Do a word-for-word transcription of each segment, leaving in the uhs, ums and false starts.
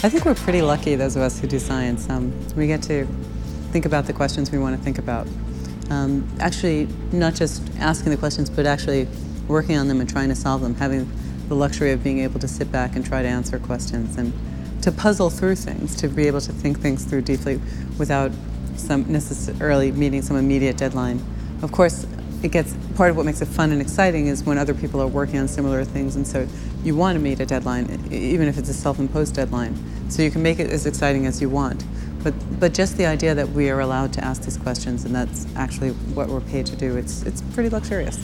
I think we're pretty lucky, those of us who do science. Um, we get to think about the questions we want to think about. Um, actually, not just asking the questions, but actually working on them and trying to solve them, having the luxury of being able to sit back and try to answer questions and to puzzle through things, to be able to think things through deeply without some necessarily meeting some immediate deadline. Of course, it gets, part of what makes it fun and exciting is when other people are working on similar things, and so you want to meet a deadline, even if it's a self-imposed deadline. So you can make it as exciting as you want. But, but just the idea that we are allowed to ask these questions, and that's actually what we're paid to do, it's, it's pretty luxurious.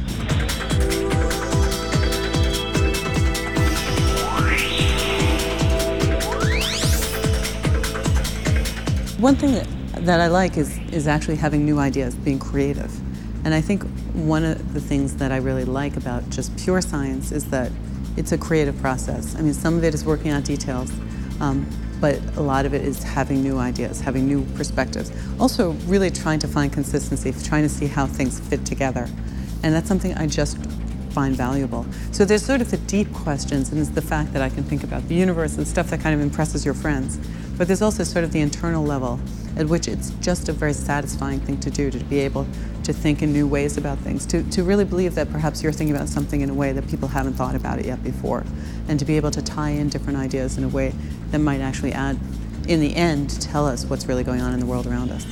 One thing that, that I like is, is actually having new ideas, being creative. And I think one of the things that I really like about just pure science is that it's a creative process. I mean, some of it is working out details, um, but a lot of it is having new ideas, having new perspectives. Also, really trying to find consistency, trying to see how things fit together. And that's something I just find valuable. So there's sort of the deep questions, and it's the fact that I can think about the universe and stuff that kind of impresses your friends. But there's also sort of the internal level at which it's just a very satisfying thing to do, to be able to think in new ways about things, to, to really believe that perhaps you're thinking about something in a way that people haven't thought about it yet before, and to be able to tie in different ideas in a way that might actually add, in the end, to tell us what's really going on in the world around us.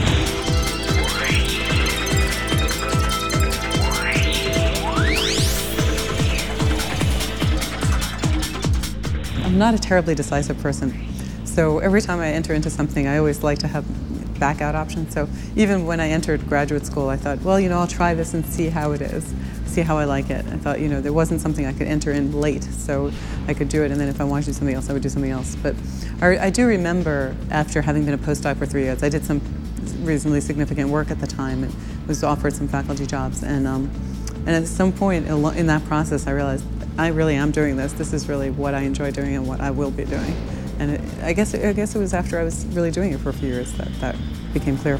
I'm not a terribly decisive person. So every time I enter into something, I always like to have back-out options. So even when I entered graduate school, I thought, well, you know, I'll try this and see how it is, see how I like it. I thought, you know, there wasn't something I could enter in late, so I could do it, and then if I wanted to do something else, I would do something else. But I, I do remember, after having been a postdoc for three years, I did some reasonably significant work at the time and was offered some faculty jobs. And, um, and at some point in that process, I realized, I really am doing this. This is really what I enjoy doing and what I will be doing. And it, I guess I guess it was after I was really doing it for a few years that that became clear.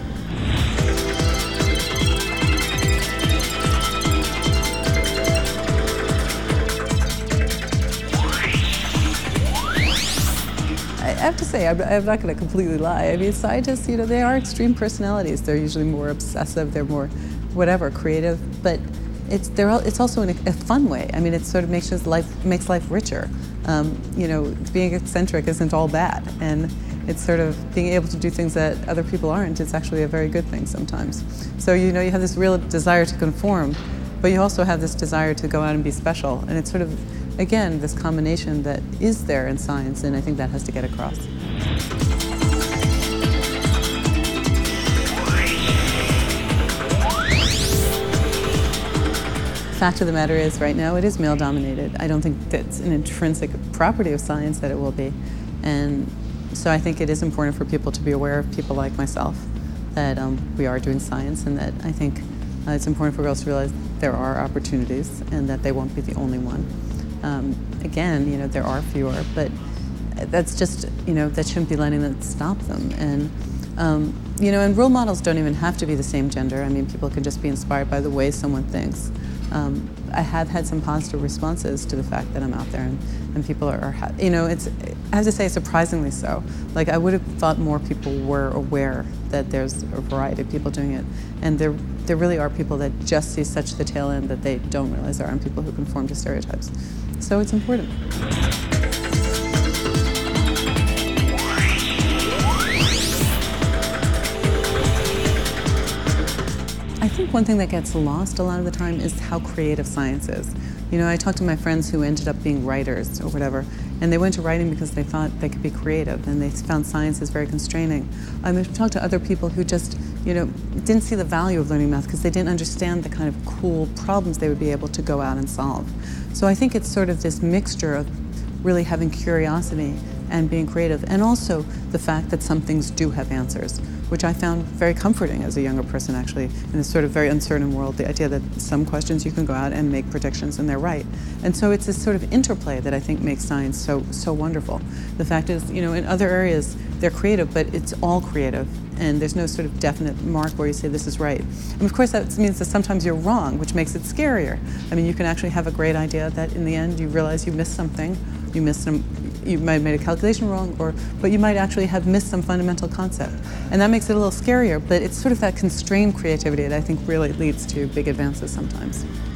I have to say, I'm, I'm not going to completely lie. I mean, scientists, you know, they are extreme personalities. They're usually more obsessive. They're more, whatever, creative. But it's they're it's also in a, a fun way. I mean, it sort of makes life makes life richer. Um, you know, being eccentric isn't all bad, and it's sort of being able to do things that other people aren't. It's actually a very good thing sometimes. So you know, you have this real desire to conform, but you also have this desire to go out and be special, and it's sort of, again, this combination that is there in science, and I think that has to get across. The fact of the matter is, right now, it is male-dominated. I don't think that's an intrinsic property of science that it will be. And so I think it is important for people to be aware of people like myself, that um, we are doing science, and that I think uh, it's important for girls to realize there are opportunities and that they won't be the only one. Um, again, you know, there are fewer, but that's just, you know, that shouldn't be letting that stop them. And um, you know, and role models don't even have to be the same gender. I mean, people can just be inspired by the way someone thinks. Um, I have had some positive responses to the fact that I'm out there, and, and people are, are, you know, it's, I have to say, surprisingly so. Like, I would have thought more people were aware that there's a variety of people doing it, and there, there really are people that just see such the tail end that they don't realize there aren't people who conform to stereotypes. So it's important. I think one thing that gets lost a lot of the time is how creative science is. You know, I talked to my friends who ended up being writers or whatever, and they went to writing because they thought they could be creative, and they found science is very constraining. I've talked to other people who just, you know, didn't see the value of learning math because they didn't understand the kind of cool problems they would be able to go out and solve. So I think it's sort of this mixture of really having curiosity and being creative, and also the fact that some things do have answers, which I found very comforting as a younger person, actually, in this sort of very uncertain world, the idea that some questions you can go out and make predictions and they're right. And so it's this sort of interplay that I think makes science so so wonderful. The fact is, you know, in other areas they're creative, but it's all creative, and there's no sort of definite mark where you say this is right. And of course that means that sometimes you're wrong, which makes it scarier. I mean, you can actually have a great idea that in the end you realize you missed something, you missed some you might have made a calculation wrong, or but you might actually have missed some fundamental concept. And that makes it a little scarier, but it's sort of that constrained creativity that I think really leads to big advances sometimes.